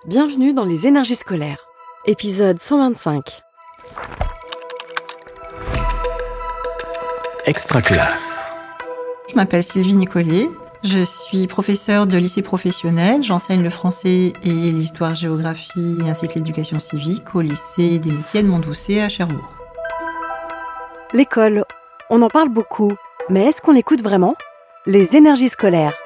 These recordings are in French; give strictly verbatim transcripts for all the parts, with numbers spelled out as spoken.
Bienvenue dans les énergies scolaires, épisode cent vingt-cinq. Extra classe. Je m'appelle Sylvie Nicollet, je suis professeure de lycée professionnel, j'enseigne le français et l'histoire-géographie ainsi que l'éducation civique au lycée des métiers de Montdoucet à Cherbourg. L'école, on en parle beaucoup, mais est-ce qu'on l'écoute vraiment ? Les énergies scolaires.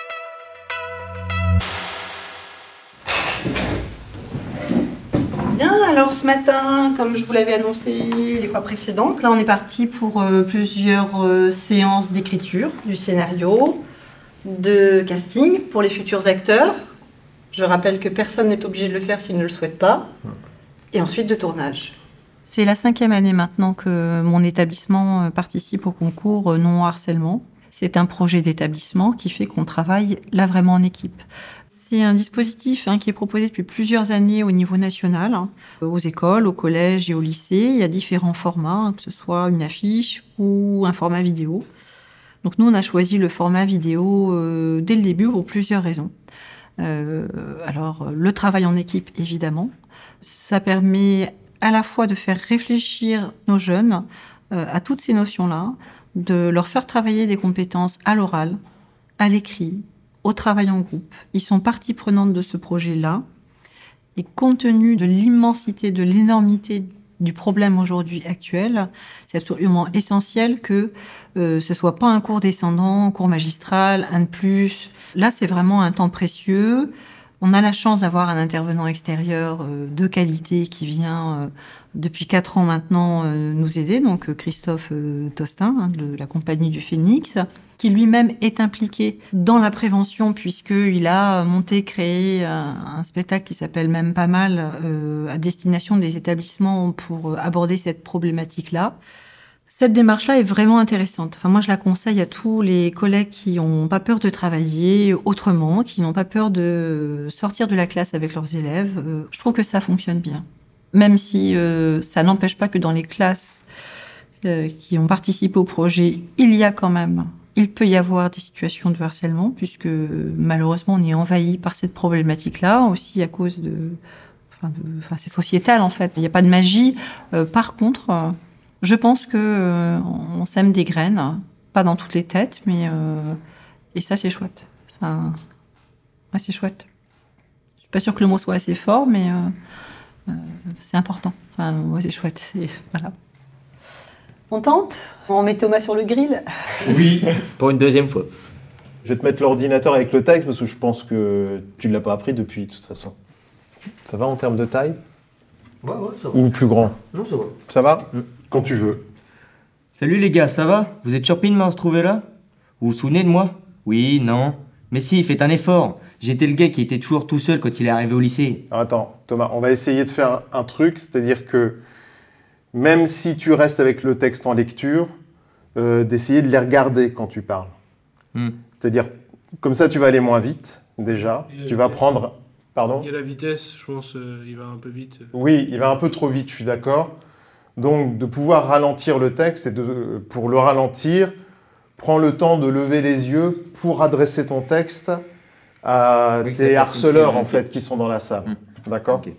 Bien, alors ce matin, comme je vous l'avais annoncé les fois précédentes, là on est parti pour euh, plusieurs euh, séances d'écriture du scénario, de casting pour les futurs acteurs. Je rappelle que personne n'est obligé de le faire s'il ne le souhaite pas. Et ensuite de tournage. C'est la cinquième année maintenant que mon établissement participe au concours non-harcèlement. C'est un projet d'établissement qui fait qu'on travaille là vraiment en équipe. C'est un dispositif hein, qui est proposé depuis plusieurs années au niveau national, hein, aux écoles, au collège et au lycée. Il y a différents formats, hein, que ce soit une affiche ou un format vidéo. Donc nous, on a choisi le format vidéo euh, dès le début pour plusieurs raisons. Euh, alors, le travail en équipe, évidemment. Ça permet à la fois de faire réfléchir nos jeunes euh, à toutes ces notions-là, de leur faire travailler des compétences à l'oral, à l'écrit, au travail en groupe. Ils sont partie prenante de ce projet-là. Et compte tenu de l'immensité, de l'énormité du problème aujourd'hui actuel, c'est absolument essentiel que euh, ce soit pas un cours descendant, un cours magistral, un de plus. Là, c'est vraiment un temps précieux. On a la chance d'avoir un intervenant extérieur euh, de qualité qui vient euh, depuis quatre ans maintenant euh, nous aider, donc euh, Christophe euh, Tostin, hein, de la compagnie du Phénix, qui lui-même est impliqué dans la prévention puisqu'il a monté, créé un, un spectacle qui s'appelle Même pas mal euh, à destination des établissements pour aborder cette problématique-là. Cette démarche-là est vraiment intéressante. Enfin, moi, je la conseille à tous les collègues qui n'ont pas peur de travailler autrement, qui n'ont pas peur de sortir de la classe avec leurs élèves. Euh, je trouve que ça fonctionne bien. Même si euh, ça n'empêche pas que dans les classes euh, qui ont participé au projet, il y a quand même, il peut y avoir des situations de harcèlement, puisque malheureusement, on est envahi par cette problématique-là, aussi à cause de... Enfin, de, enfin c'est sociétal, en fait. Il n'y a pas de magie. Euh, par contre... Euh, Je pense que euh, on sème des graines, pas dans toutes les têtes, mais euh, et ça c'est chouette. Enfin, ouais, c'est chouette. Je suis pas sûre que le mot soit assez fort, mais euh, euh, c'est important. Enfin, ouais, c'est chouette. C'est, voilà. On tente ? On met Thomas sur le grill ? Oui, pour une deuxième fois. Je vais te mettre l'ordinateur avec le texte parce que je pense que tu ne l'as pas appris depuis, de toute façon. Ça va en termes de taille ? Ouais, ouais, ça va. Ou plus grand ? Non, ça va. Ça va ? Mm. Quand tu veux. Salut les gars, ça va ? Vous êtes surpris de me retrouver là ? Vous vous souvenez de moi ? Oui, non. Mais si, faites un effort. J'étais le gars qui était toujours tout seul quand il est arrivé au lycée. Alors attends, Thomas, on va essayer de faire un truc, c'est-à-dire que même si tu restes avec le texte en lecture, euh, d'essayer de les regarder quand tu parles. Mm. C'est-à-dire, comme ça tu vas aller moins vite, déjà. Tu vas vitesse. prendre... Pardon ? Il y a la vitesse, je pense, euh, il va un peu vite. Oui, il va un peu trop vite, je suis d'accord. Donc, de pouvoir ralentir le texte, et de, pour le ralentir, prends le temps de lever les yeux pour adresser ton texte à Oui, que ça tes fasse harceleurs, fonctionner. en fait, qui sont dans la salle. Mmh. D'accord ? Ok.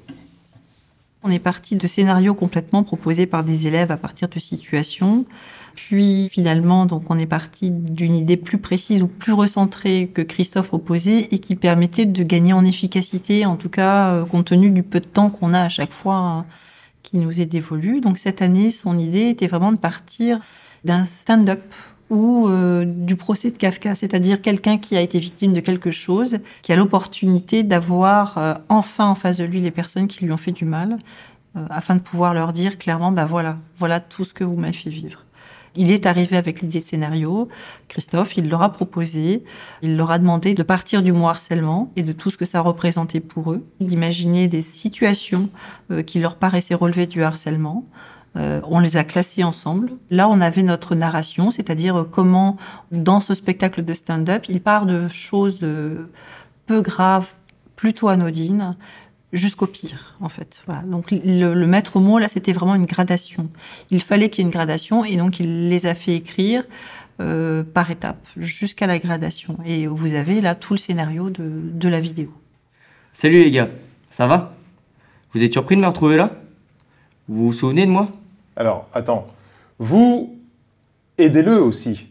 On est parti de scénarios complètement proposés par des élèves à partir de situations. Puis finalement, donc, on est parti d'une idée plus précise ou plus recentrée que Christophe proposait et qui permettait de gagner en efficacité, en tout cas euh, compte tenu du peu de temps qu'on a à chaque fois hein, qui nous est dévolu. Donc cette année, son idée était vraiment de partir d'un stand-up ou euh, du procès de Kafka, c'est-à-dire quelqu'un qui a été victime de quelque chose, qui a l'opportunité d'avoir euh, enfin en face de lui les personnes qui lui ont fait du mal, euh, afin de pouvoir leur dire clairement, ben voilà, voilà tout ce que vous m'avez fait vivre. Il est arrivé avec l'idée de scénario, Christophe, il leur a proposé, il leur a demandé de partir du mot harcèlement et de tout ce que ça représentait pour eux, d'imaginer des situations euh, qui leur paraissaient relever du harcèlement. Euh, on les a classées ensemble. Là, on avait notre narration, c'est-à-dire comment, dans ce spectacle de stand-up, il part de choses euh, peu graves, plutôt anodines, jusqu'au pire, en fait. Voilà. Donc, le, le maître mot, là, c'était vraiment une gradation. Il fallait qu'il y ait une gradation, et donc, il les a fait écrire euh, par étapes, jusqu'à la gradation. Et vous avez, là, tout le scénario de, de la vidéo. Salut les gars. Ça va? Vous êtes surpris de me retrouver là? Vous vous souvenez de moi? Alors, attends. Vous, aidez-le aussi.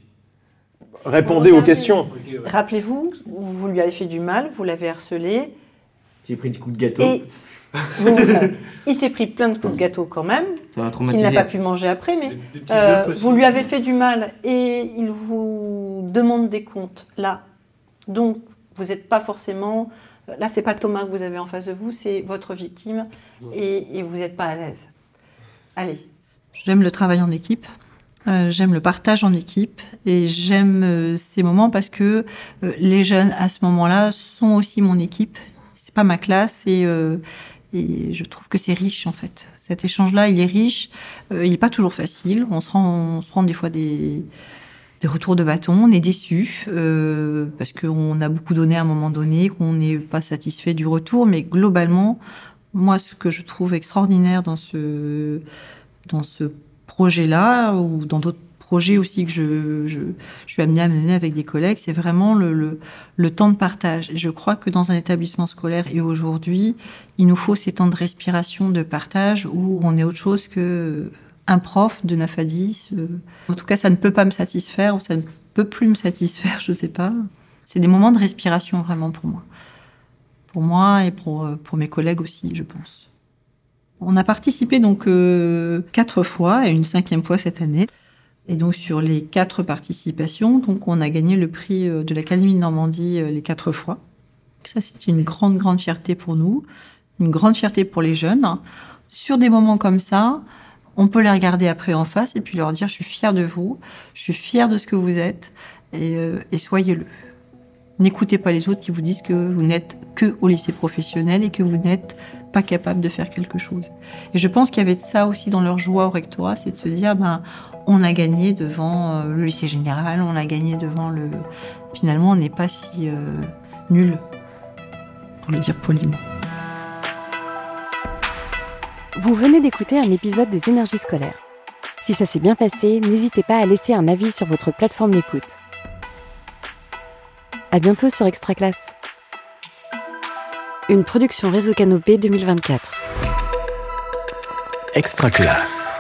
Répondez aux questions. Ok, ouais. Rappelez-vous, vous lui avez fait du mal, vous l'avez harcelé, J'ai pris des coups de gâteau. et vous- il s'est pris plein de coups de gâteau quand même, Ça m'a qu'il traumatisé. n'a pas pu manger après, mais Des- des petits euh, œufs aussi. vous lui avez fait du mal et il vous demande des comptes là. Donc, vous n'êtes pas forcément... Là, c'est pas Thomas que vous avez en face de vous, c'est votre victime et, et vous n'êtes pas à l'aise. Allez. J'aime le travail en équipe. Euh, j'aime le partage en équipe et j'aime euh, ces moments parce que euh, les jeunes à ce moment-là sont aussi mon équipe. C'est pas ma classe et, euh, et je trouve que c'est riche en fait. Cet échange-là, il est riche. Euh, il n'est pas toujours facile. On se rend, on se prend des fois des, des retours de bâton. On est déçu euh, parce qu'on a beaucoup donné à un moment donné, qu'on n'est pas satisfait du retour. Mais globalement, moi, ce que je trouve extraordinaire dans ce dans ce projet-là, ou dans d'autres projets aussi que je, je, je suis amenée à mener avec des collègues, c'est vraiment le, le, le temps de partage. Et je crois que dans un établissement scolaire, et aujourd'hui, il nous faut ces temps de respiration, de partage, où on est autre chose qu'un prof de neuf à dix. En tout cas, ça ne peut pas me satisfaire, ou ça ne peut plus me satisfaire, je ne sais pas. C'est des moments de respiration, vraiment, pour moi. Pour moi et pour, pour mes collègues aussi, je pense. On a participé donc euh, quatre fois et une cinquième fois cette année. Et donc sur les quatre participations, donc on a gagné le prix de l'Académie de Normandie euh, les quatre fois. Ça, c'est une grande, grande fierté pour nous, une grande fierté pour les jeunes. Sur des moments comme ça, on peut les regarder après en face et puis leur dire « je suis fière de vous, je suis fière de ce que vous êtes et, euh, et soyez-le ». N'écoutez pas les autres qui vous disent que vous n'êtes que au lycée professionnel et que vous n'êtes pas capable de faire quelque chose. Et je pense qu'il y avait de ça aussi dans leur joie au rectorat, c'est de se dire, ben, on a gagné devant le lycée général, on a gagné devant le... Finalement, on n'est pas si euh, nul, pour le dire poliment. Vous venez d'écouter un épisode des Énergies scolaires. Si ça s'est bien passé, n'hésitez pas à laisser un avis sur votre plateforme d'écoute. À bientôt sur Extra Classe. Une production Réseau Canopé deux mille vingt-quatre. Extra classe.